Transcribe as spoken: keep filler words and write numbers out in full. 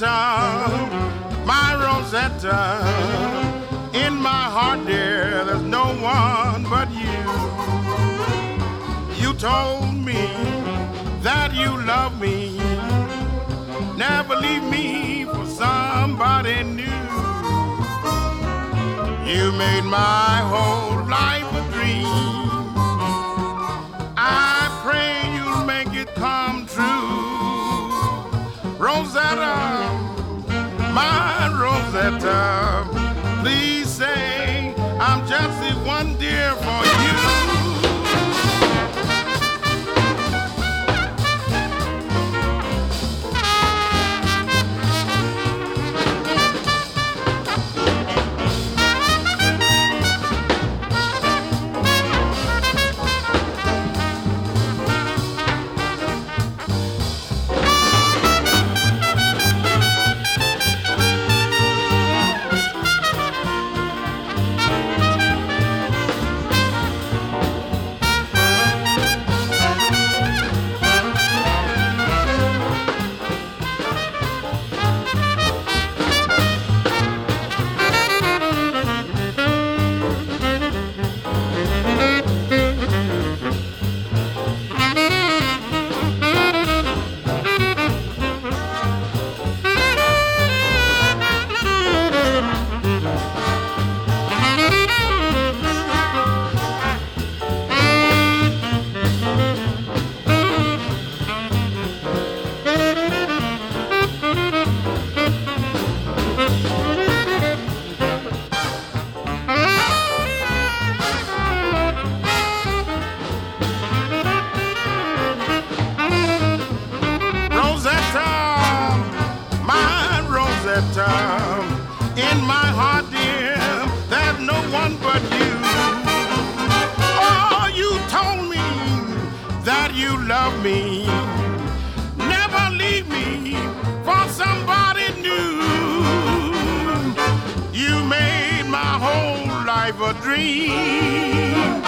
Rosetta, my Rosetta, in my heart, dear, there's no one but you. You told me that you love me, never leave me for somebody new. You made my whole life a dream. I pray you'll make it come true. Rosetta, my Rosetta, please say I'm just the one dear for you. In my heart, dear, there's no one but you. Oh, you told me that you love me, never leave me for somebody new. You made my whole life a dream.